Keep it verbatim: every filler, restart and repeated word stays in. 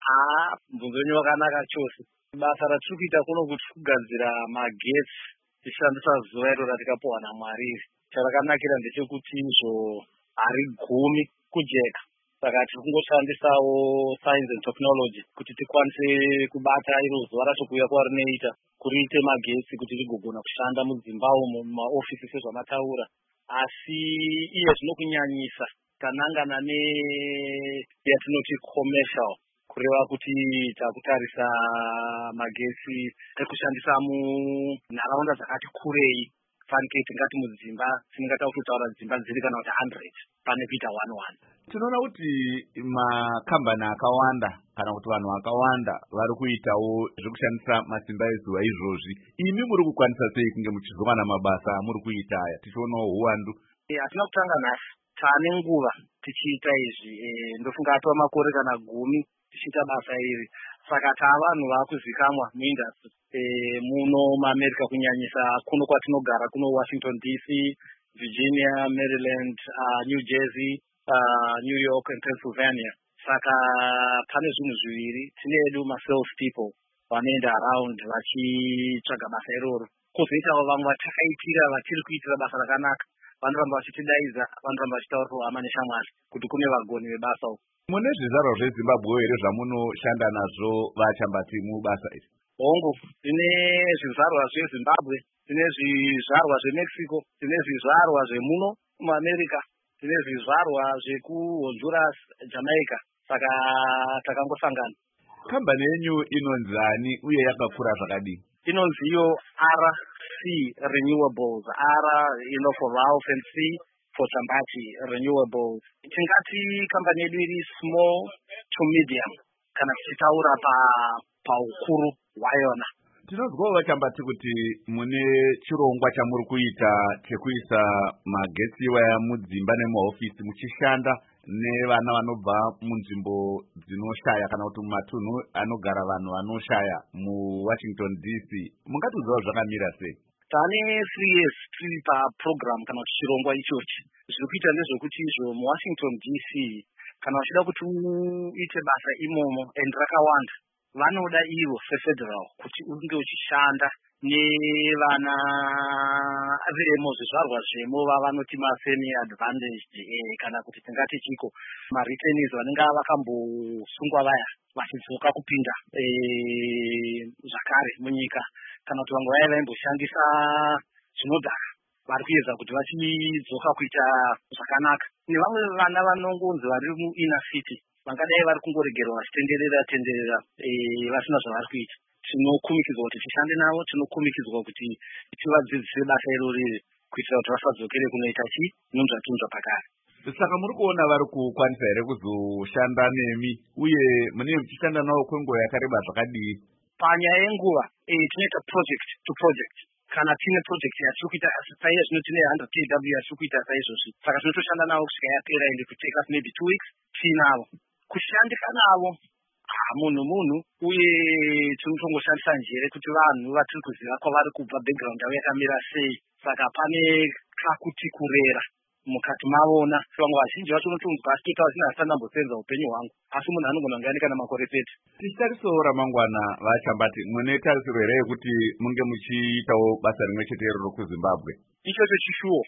Ah, mubvunzo wakanaka chose. Basa ratiri kuita kuno kuti kugadzira magetsi tichishandisa zuva iro ratakapiwa naMwari. Charakanakira ndechekuti izvo harigumi kujeka. Saka tiri kungoshandisawo science and technology kuti tikwanise kubata iro zuva racho kuuya kwarinoita, kuriite magetsi kuti rigogona kushanda mudzimba umo mumaofisi sezvamataura. Asi iye zvinokunyanyisa tanangana neyatinoti commercial, kureva kuti takutarisa magetsi ekushandisa munharaunda dzakati kurei. Fanike tingati mudzimba tinengata kutaura dzimba dziri kana kuti one hundred pane kuita one one. Tinoona kuti makambani akawanda kana kuti vanhu vakawanda vari kuitawo zvekushandisa masimba ezuva izvozvi. Imi muri kukwanisa sei kunge muchizowana mabasa muri kuita aya tichionawo uwandu? Hatina kutanga nhasi, taane nguva tichiita izvi. Ndofunga atova makore kana gumi tichiita basa iri. Saka taa vanhu vakuzikamwa muindustry muno muAmerica kunyanyisa kuno kwatinogara kuno Washington D C, Virginia, Maryland, uh, New Jersey, uh, New York and Pennsylvania. Saka pane zvinhu zviviri, tine edu ma-sales people vanoenda around vachitsvaga basa iroro. Kozoitawo vamwe vatakaitira vatiri kuitira basa rakanaka. Vanoramba vachitidaidza, vanoramba vachitaura hama neshamwari kuti kune vagoni vebasa uku. Mune zvizvarwa zveZimbabwe here zvamunoshanda nazvo vachambati mubasa iri? Hongu, tine zvizvarwa zveZimbabwe, tine zvizvarwa zveMexico, tine zvizvarwa zvemuno muAmerica, tine zvizvarwa zvekuHonduras, Jamaica. Saka takangosangana. Kambani yenyu inonzani uye yakakura zvakadini? Inonzi iyo R C Renewables, R you know, for Ralph and C for Chambati Renewables. Tingati kambani yedu iri small to medium kana tichitaura pa paukuru hwayona. Tinozwawo vachambati kuti mune chirongwa chamuri kuita chekuisa magetsi iwaya mudzimba nemahofisi muchishanda nevana vanobva munzvimbo dzinoshaya kana kuti mumatunhu anogara vanhu vanoshaya muWashington D C. Mungatiudzawo zvakamira sei? Tane three years tiri paprogram kana kuti chirongwa ichochi. Zviri kuita ndezvekuti izvo muWashington D C kana uchida kuti uite basa imomo and rakawanda, vanoda ivo sefederal kuti unge uchishanda nevana vemo zvizvarwa zvemo vavanoti masemi advantaged eh, kana kuti tingati chiko maritenis vanenge vakambosungwa vaya vachidzoka kupinda eh, zvakare munyika, kana kuti vamwe vaya vaimboshandisa zvinodhaka vari kuedza kuti vachidzoka kuita zvakanaka. Nevamwe vana vanongonzi vari muinner city vangadai vari kungoregerwa vachitenderera tenderera eh, vasina zvavari kuita. Tinokumikidzwa kuti tishande navo, tinokumikidzwa kuti tivadzidzise basa irori kuitira kuti vasadzokere kunoita chi nunzva tunzva pakare. Saka muri kuona vari kukwanisa here kuzoshanda nemi uye mune muchishanda navo kwenguva yakareba zvakadii? Panyaya yenguva eh, tinoita project to project. Kana tine project yatiri kuita saiye zvino tine one hundred K W yatiri kuita saizvozvi. Saka tinotoshanda navo kusvika yapera ende to take us maybe two weeks tiinavo. Kushandika navo munhu munhu uye tinotongoshandisa njere kuti vanhu vatiri kuziva kwavari kubva background yavo yakamira sei. Saka pane kakuti kurera mukati mavona. Vamwe vazhinji vacho unotonzwa asi totaura zvinhu asina ndambosenza upenyu hwangu, asi munhu anogona kunge ane kana makore thirty. Tichitarisawo ramangwana vachambati mune tarisiro here yekuti munge muchiitawo basa rimwe chete iroro kuZimbabwe? Ichocho chishuwo